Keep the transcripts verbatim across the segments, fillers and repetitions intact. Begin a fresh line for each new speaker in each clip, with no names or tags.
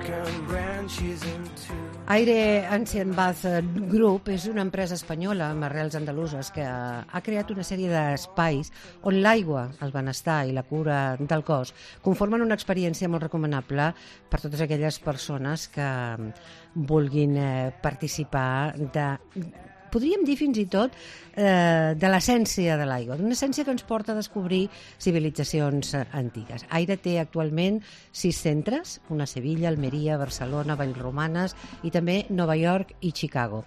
Aire Ancient Bath Group és una empresa espanyola amb arrels andaluses que ha creat una sèrie d'espais on l'aigua, el benestar i la cura del cos conformen una experiència molt recomanable per totes aquelles persones que vulguin participar de... podríem dir fins i tot eh, de l'essència de l'aigua, d'una essència que ens porta a descobrir civilitzacions antigues. Aire té actualment sis centres, una a Sevilla, Almeria, Barcelona, Vallromanes i també Nova York i Chicago.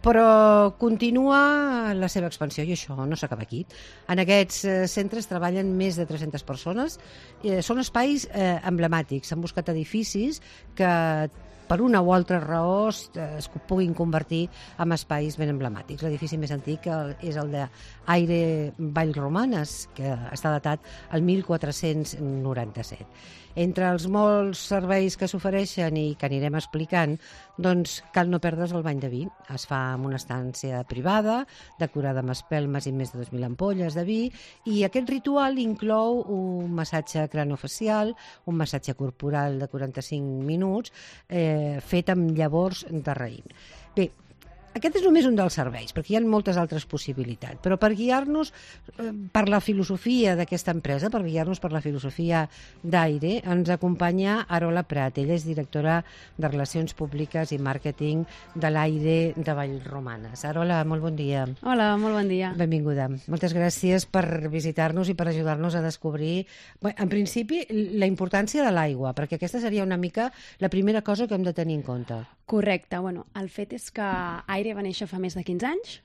Però continua la seva expansió i això no s'acaba aquí. En aquests centres treballen més de tres-centes persones. Eh, són espais eh, emblemàtics. S'han buscat edificis que per una o altra raó es puguin convertir en espais ben emblemàtics. L'edifici més antic és el d'Aire Vallromanes, que està datat al mil quatre-cents noranta-set. Entre els molts serveis que s'ofereixen i que anirem explicant, doncs cal no perdre's el bany de vi. Es fa en una estància privada, decorada amb espelmes i més de dos mil ampolles de vi, i aquest ritual inclou un massatge cranofacial, un massatge corporal de quaranta-cinc minuts, eh, fet amb llavors de raïm. Bé, aquest és només un dels serveis, perquè hi ha moltes altres possibilitats, però per guiar-nos eh, per la filosofia d'aquesta empresa, per guiar-nos per la filosofia d'Aire, ens acompanya Arola Prat. Ella és directora de Relacions Públiques i Màrqueting de l'Aire de Vallromanes. Arola, molt bon dia.
Hola, molt bon dia.
Benvinguda. Moltes gràcies per visitar-nos i per ajudar-nos a descobrir, bé, en principi, la importància de l'aigua, perquè aquesta seria una mica la primera cosa que hem de tenir en compte.
Correcte. Bueno, el fet és que Aire va néixer fa més de quinze anys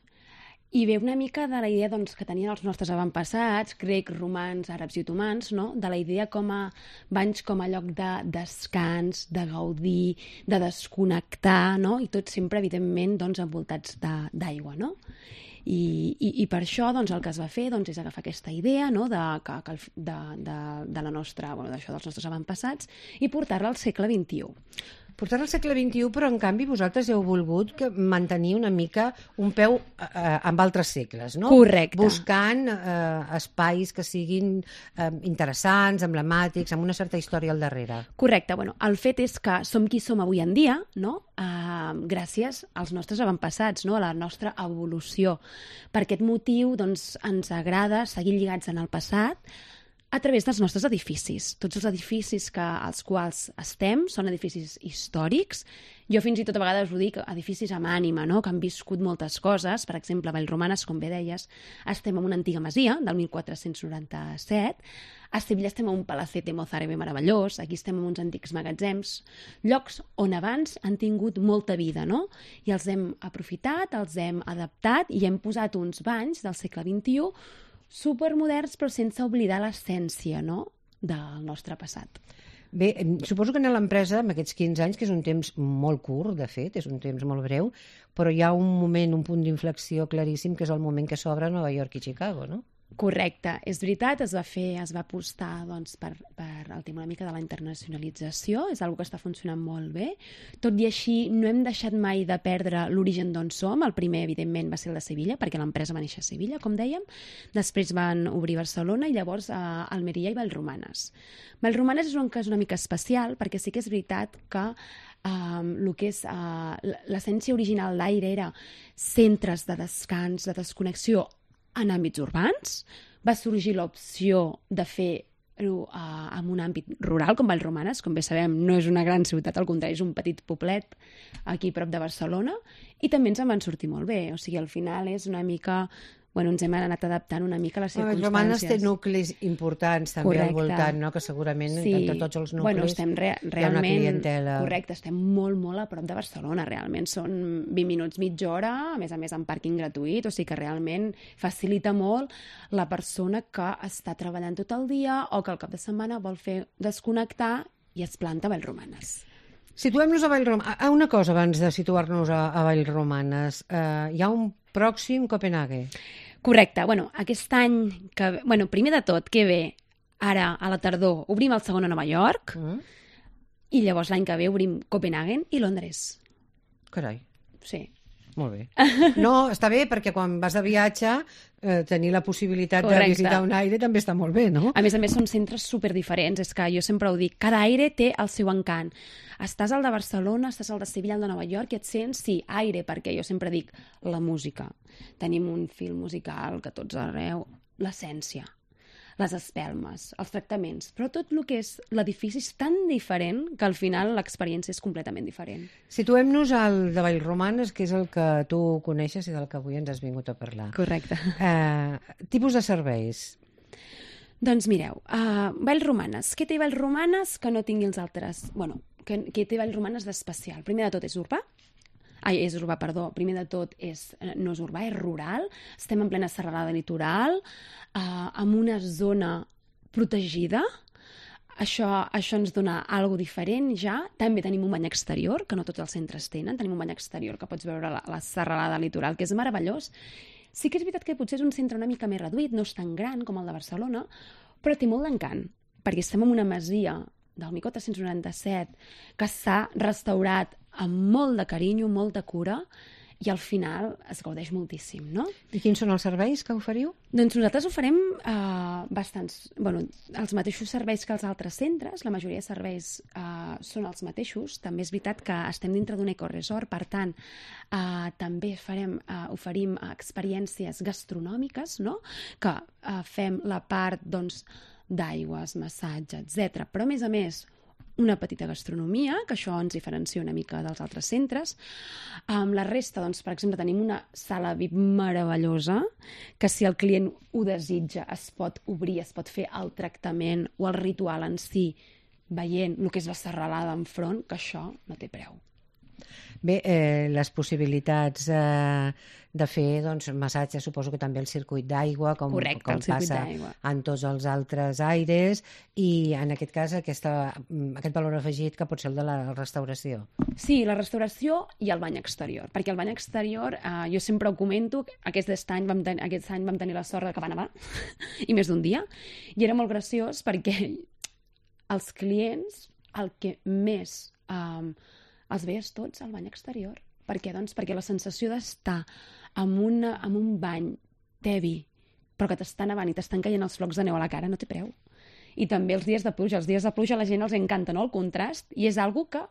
i ve una mica de la idea doncs, que tenien els nostres avantpassats, grecs, romans, àrabs i otomans, no? De la idea com a banys com a lloc de descans, de gaudir, de desconnectar, no? I tot sempre, evidentment, doncs, envoltats d'aigua, no? I, i, i per això doncs, el que es va fer doncs, és agafar aquesta idea, no? de, que, que, de, de, de la nostra, bueno, d'això dels nostres avantpassats i portar-la al segle vint-i-u.
Portar al segle vint-i-u, però en canvi vosaltres heu volgut que mantenir una mica un peu eh, amb altres segles, no?
Correcte.
Buscant eh, espais que siguin eh, interessants, emblemàtics, amb una certa història al darrere.
Correcte. Bueno, el fet és que som qui som avui en dia, no? Eh, gràcies als nostres avantpassats, no? A la nostra evolució. Per aquest motiu doncs, ens agrada seguir lligats en el passat a través dels nostres edificis. Tots els edificis que, als quals estem són edificis històrics. Jo fins i tot a vegades ho dic, edificis amb ànima, no? Que han viscut moltes coses. Per exemple, a Vallromanes, com bé deies, estem en una antiga masia del mil quatre-cents noranta-set. A Sevilla estem en un palacete mozárabe meravellós. Aquí estem en uns antics magatzems. Llocs on abans han tingut molta vida, no? I els hem aprofitat, els hem adaptat i hem posat uns banys del segle vint-i-u supermoderns, però sense oblidar l'essència, no?, del nostre passat.
Bé, suposo que en l'empresa, amb aquests quinze anys, que és un temps molt curt, de fet, és un temps molt breu, però hi ha un moment, un punt d'inflexió claríssim, que és el moment que s'obre a Nova York i Chicago, no?
Correcte, és veritat, es va fer, es va apostar doncs, per, per el tema una mica de la internacionalització, és una cosa que està funcionant molt bé. Tot i així, no hem deixat mai de perdre l'origen d'on som. El primer, evidentment, va ser el de Sevilla, perquè l'empresa va néixer a Sevilla, com dèiem. Després van obrir Barcelona i llavors a Almeria i Vallromanes. Vallromanes és un cas una mica especial, perquè sí que és veritat que Um, el que és uh, l'essència original d'Aire era centres de descans, de desconnexió en àmbits urbans. Va sorgir l'opció de fer-ho uh, en un àmbit rural, com Vallromanes. Com bé sabem, no és una gran ciutat, al contrari, és un petit poblet aquí prop de Barcelona, i també ens en van sortir molt bé. O sigui, al final és una mica... Bueno, ens hem anat adaptant una mica a les circumstàncies.
Vallromanes té nuclis importants també
correcte.
Al voltant, no? Que segurament
sí.
entre tots els nuclis
bueno, estem re realment,
hi ha una clientela.
Correcte, estem molt, molt a prop de Barcelona, realment. Són vint minuts, mitja hora, a més a més amb pàrquing gratuït, o sigui que realment facilita molt la persona que està treballant tot el dia o que al cap de setmana vol fer desconnectar i es planta a Vallromanes.
Situem-nos a Vallromanes. Una cosa abans de situar-nos a, a Vallromanes. Uh, hi ha un pròxim Copenhague.
Correcte. Bueno, aquest any, que, bueno, primer de tot, que ve ara, a la tardor, obrim el segon a Nova York mm. i llavors l'any que ve obrim Copenhagen i Londres.
Carai.
Sí.
Molt bé. No, està bé, perquè quan vas de viatge eh, tenir la possibilitat
Correcte.
de visitar un aire també està molt bé, no?
A més a més, són centres superdiferents. És que jo sempre ho dic, cada aire té el seu encant. Estàs al de Barcelona, estàs al de Sevilla, al de Nova York, i et sents, sí, aire, perquè jo sempre dic la música. Tenim un fil musical que tots arreu, l'essència, les espelmes, els tractaments, però tot el que és l'edifici és tan diferent que al final l'experiència és completament diferent.
Situem-nos al de Vallromanes, que és el que tu coneixes i del que avui ens has vingut a parlar.
Correcte.
Eh, tipus de serveis.
Doncs mireu, uh, Vallromanes. Què té Vallromanes que no tingui els altres? Bueno, que, que té Vallromanes d'especial? Primer de tot és urbà. Ai, és urbà, perdó. Primer de tot és, no és urbà, és rural. Estem en plena serralada litoral, uh, amb una zona protegida. Això, això ens dona alguna diferent ja. També tenim un bany exterior, que no tots els centres tenen. Tenim un bany exterior que pots veure la, la serralada litoral, que és meravellós. Sí que és veritat que potser és un centre una mica més reduït, no és tan gran com el de Barcelona, però té molt d'encant, perquè estem en una masia del mil quatre-cents noranta-set que s'ha restaurat amb molt de carinyo, molta cura, i al final es gaudeix moltíssim, no?
I quins són els serveis que oferiu?
Doncs nosaltres oferim eh, bastants, bueno, els mateixos serveis que els altres centres, la majoria de serveis eh, són els mateixos. També és veritat que estem dintre d'un ecoresort, per tant, eh, també farem, eh, oferim experiències gastronòmiques, no? Que eh, fem la part, doncs, d'aigües, massatge, etcètera. Però, a més a més, una petita gastronomia, que això ens diferencia una mica dels altres centres. Amb la resta, doncs, per exemple, tenim una sala V I P meravellosa, que si el client ho desitja es pot obrir, es pot fer el tractament o el ritual en si, veient el que és la serralada enfront, que això no té preu.
Bé, eh, les possibilitats eh, de fer doncs, massatge, suposo que també el circuit d'aigua, com,
Correcte,
com
el circuit
passa
d'aigua.
en tots els altres aires, i en aquest cas aquesta, aquest valor afegit que pot ser el de la restauració.
Sí, la restauració i el bany exterior, perquè el bany exterior, eh, jo sempre ho comento, aquest any, vam ten aquest any vam tenir la sort que va nevar, i més d'un dia, i era molt graciós perquè els clients, el que més eh, els veies tots al bany exterior. Per què? Doncs perquè la sensació d'estar en, una, en un bany tebi, però que t'estan nevant i t'estan caient els flocs de neu a la cara, no té preu. I també els dies de pluja. Els dies de pluja a la gent els encanta, no?, el contrast, i és algo que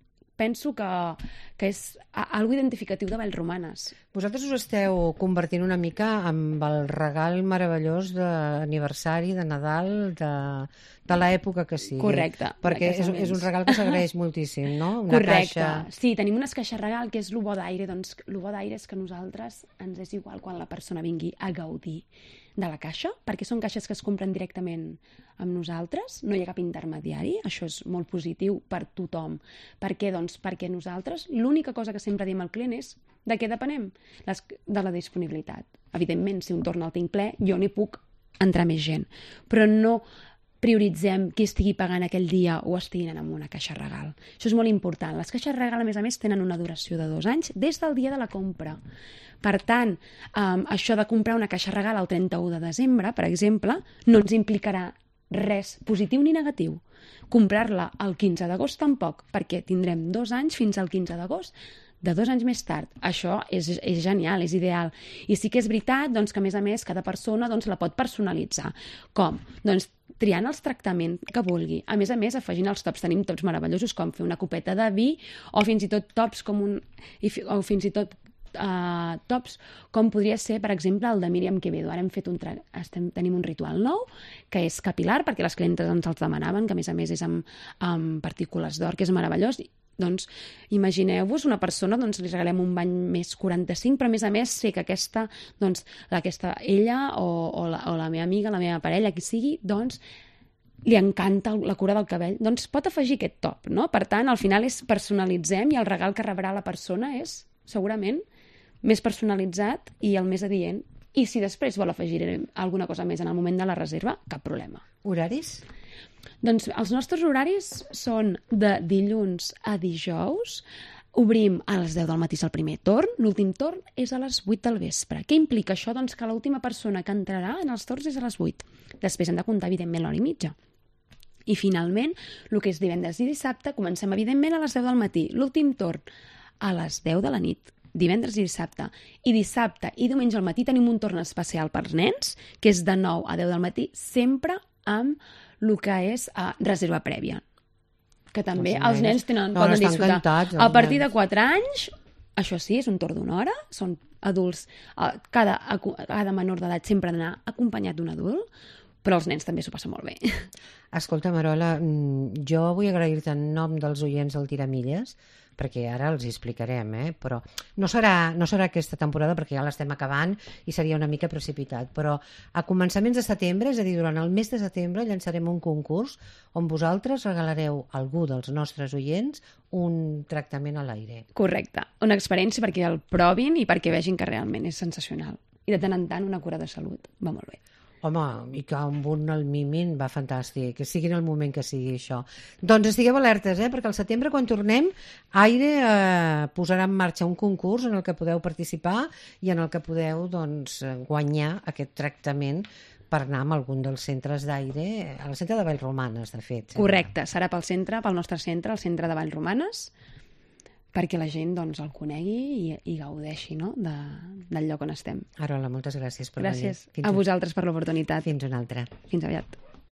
penso que, que és algo identificatiu de Vallromanes.
Vosaltres us esteu convertint una mica amb el regal meravellós d'aniversari, de Nadal, de, de l'època que sigui.
Correcte.
Perquè és, és un regal que s'agraeix moltíssim, no? Una
Correcte.
caixa...
Sí, tenim unes caixes regal, que és el bo d'aire. Doncs el bo d'aire és que nosaltres ens és igual quan la persona vingui a gaudir de la caixa, perquè són caixes que es compren directament amb nosaltres, no hi ha cap intermediari, això és molt positiu per tothom. Per què? Doncs perquè nosaltres, l'única cosa que sempre diem al client és de què depenem? Les, de la disponibilitat. Evidentment, si un torn el tinc ple, jo n'hi puc entrar més gent, però no prioritzem qui estigui pagant aquell dia o estigui anant amb una caixa regal. Això és molt important. Les caixes regal, a més a més, tenen una duració de dos anys des del dia de la compra. Per tant, um, això de comprar una caixa regal el trenta-u de desembre, per exemple, no ens implicarà res positiu ni negatiu. Comprar-la el quinze d'agost tampoc, perquè tindrem dos anys fins al quinze d'agost de dos anys més tard. Això és, és genial, és ideal. I sí que és veritat doncs, que, a més a més, cada persona doncs, la pot personalitzar. Com? Doncs triant els tractaments que vulgui. A més a més, afegint els tops. Tenim tops meravellosos, com fer una copeta de vi, o fins i tot tops com un... o fins i tot uh, tops com podria ser, per exemple, el de Míriam Quevedo. Ara hem fet un tra... Estem... tenim un ritual nou, que és capilar, perquè les clientes ens els demanaven, que a més a més és amb, amb partícules d'or, que és meravellós. Doncs imagineu-vos una persona, doncs li regalem un bany més quaranta-cinc, però a més a més sé que aquesta, doncs, aquesta, ella o, o, la, o la meva amiga, la meva parella, qui sigui, doncs li encanta la cura del cabell, doncs pot afegir aquest top, no? Per tant, al final és personalitzem i el regal que rebrà la persona és, segurament, més personalitzat i el més adient. I si després vol afegir alguna cosa més en el moment de la reserva, cap problema.
Horaris?
Doncs els nostres horaris són de dilluns a dijous. Obrim a les deu del matí el primer torn, l'últim torn és a les vuit del vespre. Què implica això? Doncs que l'última persona que entrarà en els torns és a les vuit. Després hem de comptar, evidentment, l'hora i mitja. I finalment, el que és divendres i dissabte, comencem, evidentment, a les deu del matí. L'últim torn a les deu de la nit. divendres i dissabte. I dissabte i diumenge al matí tenim un torn especial pels nens, que és de nou a deu del matí, sempre amb el que és uh, reserva prèvia. Que també
Els
els
nens-
nens tenen,
no,
poden
estan
disfrutar.
encantats, els
A partir
nens.
de quatre anys, això sí, és un torn d'una hora, són adults, uh, cada, acu- cada menor d'edat sempre ha d'anar acompanyat d'un adult, però els nens també s'ho passen molt bé.
Escolta, Marola, mm, jo vull agrair-te en nom dels oients del Tiramilles, perquè ara els hi explicarem, eh? Però no serà, no serà aquesta temporada perquè ja l'estem acabant i seria una mica precipitat, però a començaments de setembre, és a dir, durant el mes de setembre, llançarem un concurs on vosaltres regalareu a algú dels nostres oients un tractament a l'aire.
Correcte, una experiència perquè el provin i perquè vegin que realment és sensacional. I de tant en tant una cura de salut va molt bé.
Home, i que amb un el mimin va fantàstic, que sigui en el moment que sigui això. Doncs estigueu alertes, eh? Perquè al setembre, quan tornem, Aire eh, posarà en marxa un concurs en el que podeu participar i en el que podeu doncs, guanyar aquest tractament per anar a algun dels centres d'Aire, al centre de Vallromanes, de fet.
Correcte, serà pel centre, pel nostre centre, el centre de Vallromanes, perquè la gent doncs, el conegui i, i gaudeixi, no? de, del lloc on estem.
Arola, moltes gràcies per
Gràcies
venir.
a vosaltres per l'oportunitat.
Fins una altra.
Fins aviat.